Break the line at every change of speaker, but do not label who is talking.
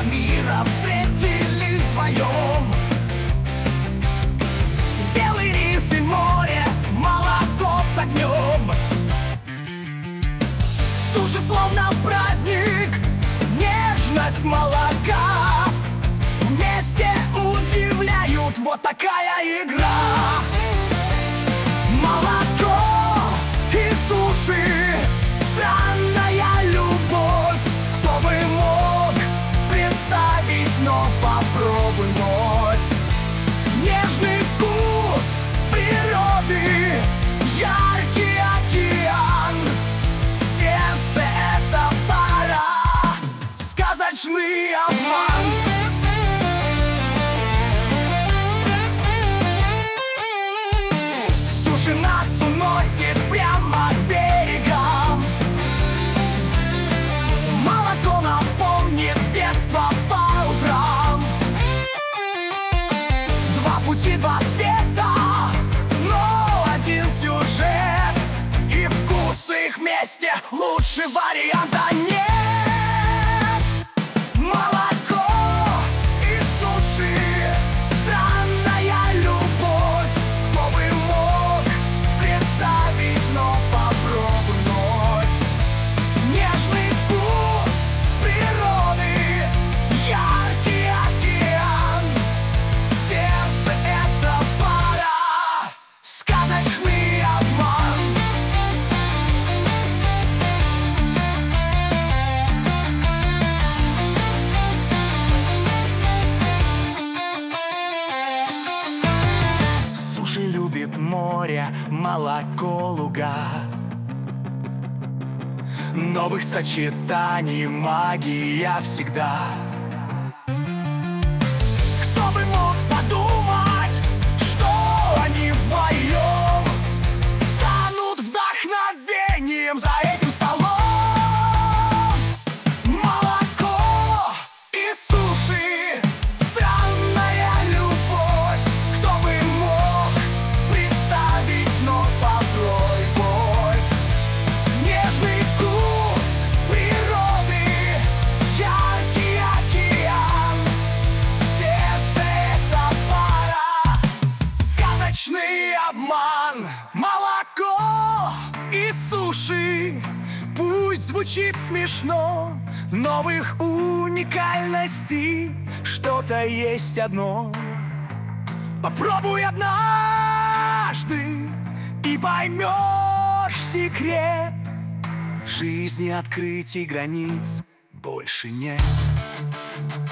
мира встретились вдвоем. Белый рис и море, молоко с огнем. Суши словно праздник, нежность молока вместе удивляют, вот такая игра. Молоко и суши, странная любовь. Кто бы мог представить, но попробуй вновь. Нежный вкус природы, яркий океан. В сердце эта пара, сказочный обман. Суши нас уносит прямо к берегам. Молоко напомнит детство по утрам. Два пути, два света, но один сюжет. И вкус их вместе, лучше варианта нет. Молоко и суши, странная любовь. Кто бы мог представить, но попробуй вновь. Нежный вкус природы, яркий океан. В сердце эта пара, сказочный обман. Суши любит море, молоко, луга. Новых сочетаний магия всегда. Кто бы мог подумать, что они вдвоем станут вдохновением за этим столом. Молоко и суши, странная любовь. Кто бы мог представить, но попробуй. Нежный вкус природы, яркий океан. В сердце эта пара, сказочный обман. Молоко и суши, пусть звучит смешно, но в их уникальности что-то есть одно. Попробуй однажды и поймешь секрет. В жизни открытий границ больше нет.